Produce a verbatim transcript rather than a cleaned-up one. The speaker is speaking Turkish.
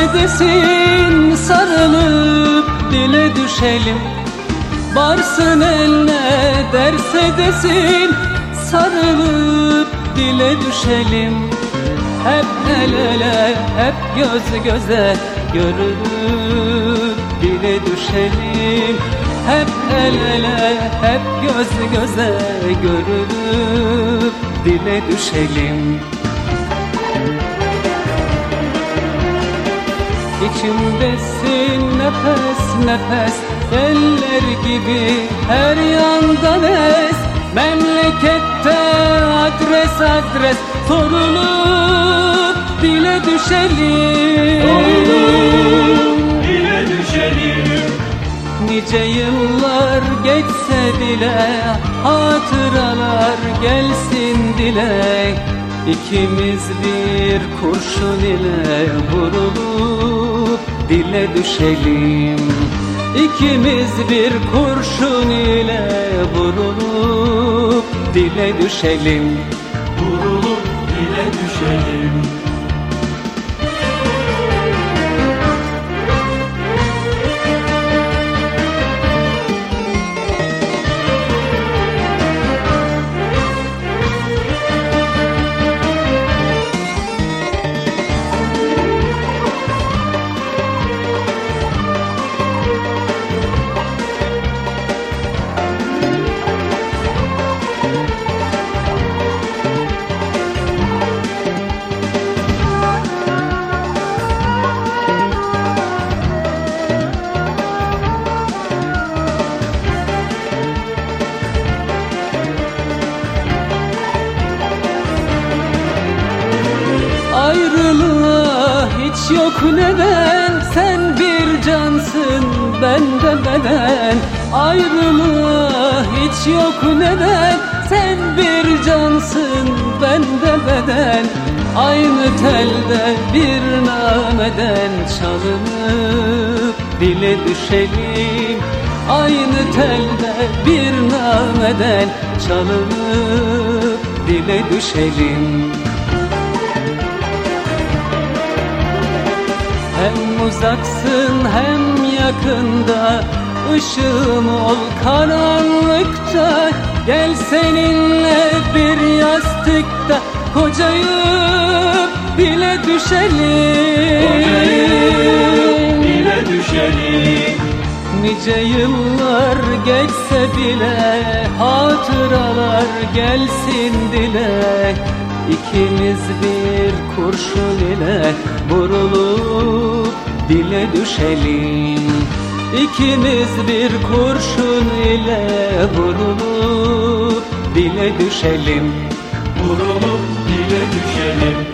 derse desin, sarılıp dile düşelim. Varsın el ne derse desin, sarılıp dile düşelim. Hep el ele, hep göz göze, görüp dile düşelim. Hep el ele, hep göz göze, görüp dile düşelim. İçimdesin nefes nefes, eller gibi her yandan es. Memlekette adres adres, sorulup dile düşelim. Sorulup dile düşelim. Nice yıllar geçse bile, hatıralar gelsin dile. İkimiz bir kurşun ile vurulup dile düşelim. İkimiz bir kurşun ile vurulup dile düşelim. Vurulup dile düşelim. Ayrılığa hiç yok neden, sen bir cansın ben de beden. Ayrılığa hiç yok neden, sen bir cansın ben de beden. Aynı telde bir nameden çalınıp dile düşelim. Aynı telde bir nameden çalınıp dile düşelim. Hem uzaksın hem yakında, ışığım ol karanlıkta. Gel seninle bir yastıkta, kocayıp dile düşelim. Kocayıp dile düşelim. Nice yıllar geçse bile, hatıralar gelsin dile. İkimiz bir kurşun ile vurulup dile düşelim. İkimiz bir kurşun ile vurulup dile düşelim. Vurulup dile düşelim.